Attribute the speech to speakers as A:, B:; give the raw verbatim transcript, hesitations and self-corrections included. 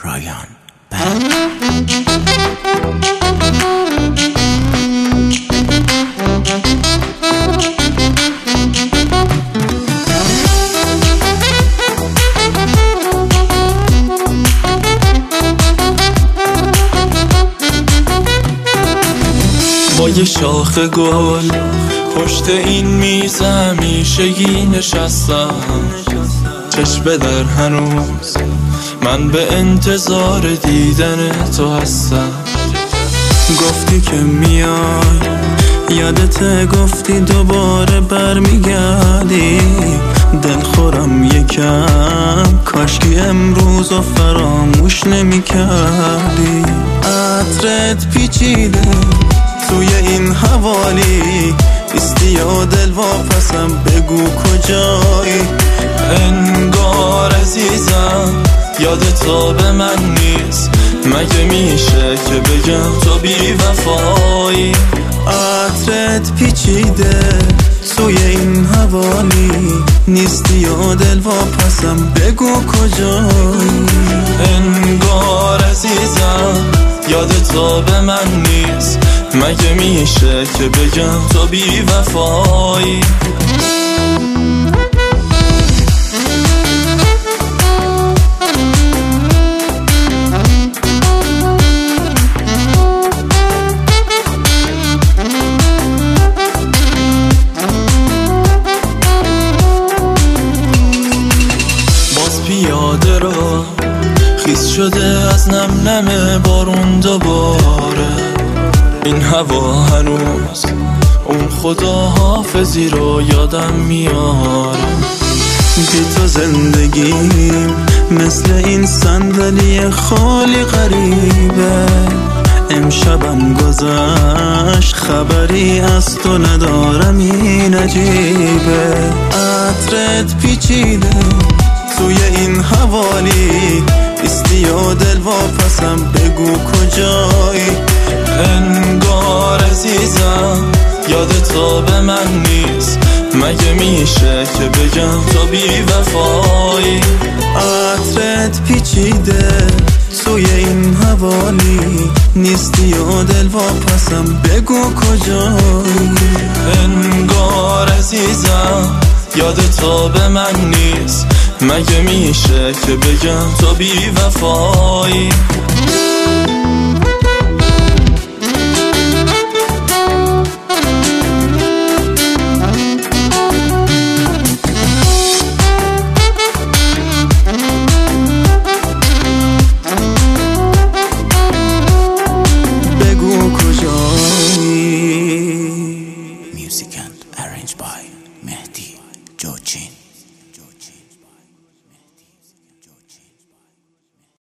A: رایان بند.
B: با یه شاخ گل پشت این میز همیشگی نشستم، چشم در هنوز من به انتظار دیدن تو هستم.
C: گفتی که میای، یادت گفتی دوباره برمیگردی. دلخورم یکم، کاشکی امروز و فراموش نمی کردی. عطرت پیچیده توی این حوالی، ایستی و دل واپسم بگو کجایی.
B: انگار عزیزم یاد تو به من نیست، مگه میشه که بگم تو بی وفایی.
C: عطرت پیچیده توی این حوالی، نیستی و دل واپسم بگو کجایی.
B: انگار عزیزم یاد تو به من نیست، مگه میشه که بگم تو بی وفایی. پیاده را خیس شده از نم نم بارون دوباره. این هوا هنوز اون خدا حافظی رو یادم میاره.
C: بی تو زندگیم مثل این صندلی خالی غریبه. امشبم گذشت خبری از تو ندارم، این عجیبه. عطرت پیچیده توی این حوالی، ایستی و دل واپسم بگو کجایی.
B: انگار عزیزم یاد تو به من نیست، مگه میشه که بگم تو بی وفایی.
C: عطرت پیچیده توی این حوالی، نیستی و دل واپسم بگو کجایی.
B: انگار عزیزم یاد تو به من نیست، مگه میشه که بگم تو بی وفایی.
C: بگو کجایی.
A: Music and arranged by مهدی جوچین.